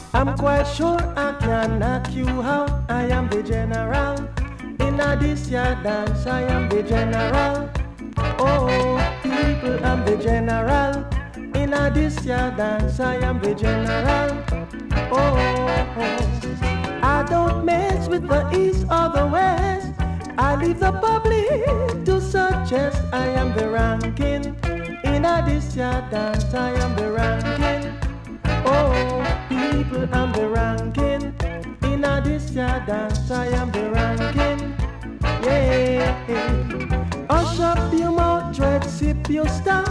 I'm quite sure I can knock you out. I am the general. In a this year dance, I am the general. Oh, people, I'm the general. In a this year dance, I am the general. Oh, I don't mess with the east or the west. I leave the public to suggest I am the ranking. In a this year dance, I am the ranking. Oh, people, I'm the ranking. In a this year dance, I am the ranking. Yeah. Hush up your mouth, dread, sip your stuff.